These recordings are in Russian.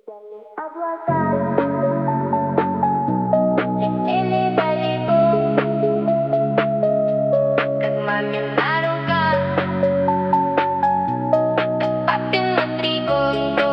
Летели облака, летели далеко, как мамина рука, папина тревога.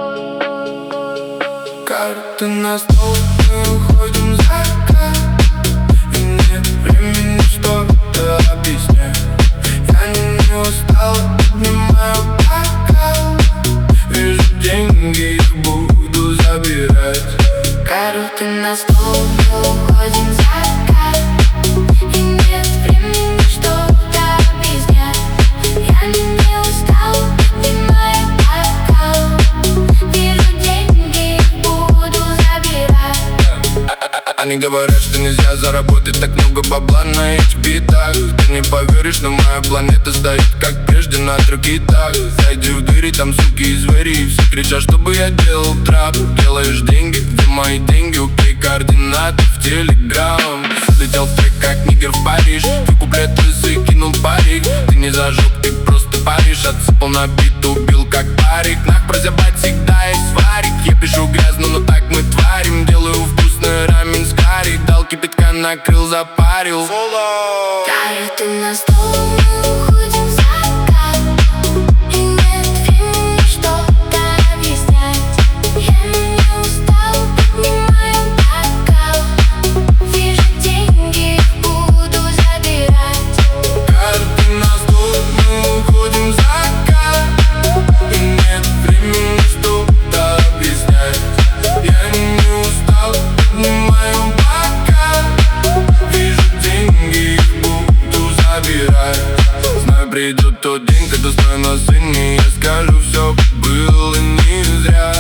Карты на стол, мы уходим за закат, и нет времени что-то объяснять. Я не устал, поднимаю бокал, вижу деньги, их буду забирать. Карты на стол, мы уходим за закат, и нет времени что-то объяснять. Я не устал, поднимаю бокал, вижу деньги, их буду забирать. Они говорят, что нельзя заработать так много бабла на этих битах. Ты не поверишь, но моя планета стоит как прежде на тракитах. Зайди в двери, там суки и звери, и все кричат, чтобы я делал трап. Делаешь деньги, где мои деньги? Окей, координаты в телеграм. Слетел в трек, как нигер в Париж. Твой куплет лысый, кинул парик. Ты не зажег, ты просто паришь. Отсыпал на бит, убил как парик. Нах, прозябать всегда есть варик. Я пишу грязно, но так мы творим. Делаю вкусный рамен с карри. Дал кипятка, накрыл, запарил. Карты на стол, мы уходим за закат, и нет времени что-то объяснять. Я не устал, поднимаю бокал, вижу деньги, их буду забирать. Карты на стол, мы уходим за закат, и нет времени что-то объяснять. Я не устал, поднимаю бокал, вижу деньги, их буду забирать. Знаю, придет тот день, когда стою на сцене, я скажу, все было не зря.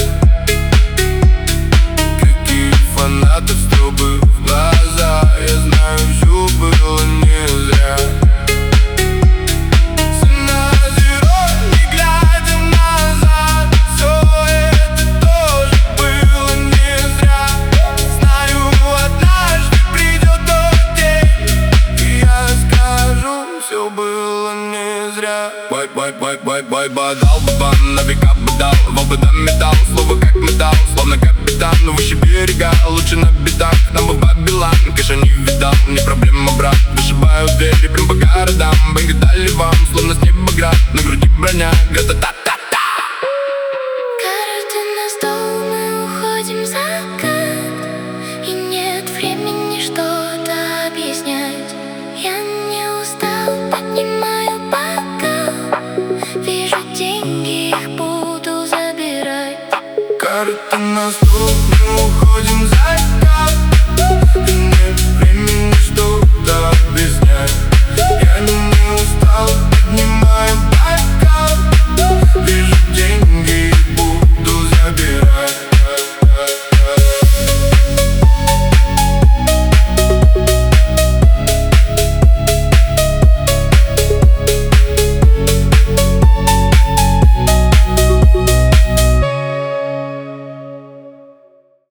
Какие фанаты, стёбы в глаза, я знаю, все было не зря. Не глядя назад, все это тоже было не зря. Знаю, однажды придет тот день, и я скажу, все было не зря. Бай, дал бы бан, на века бы дал, вал бы дам металл, слово как металл, словно капитан, но выше берега, лучше на бедах, нам бы Бабилан, кэша не видал, не проблема, брат. Вышибаю двери прям по городам, бэнги дали вам, словно с неба град, на груди броня, гата-та-та-та. Карты на стол, мы уходим за закат, и нет времени что-то объяснять. Я не устал, поднимаю бокал, вижу деньги, их буду забирать. Карты на стол, мы уходим за закат, и нет времени что-то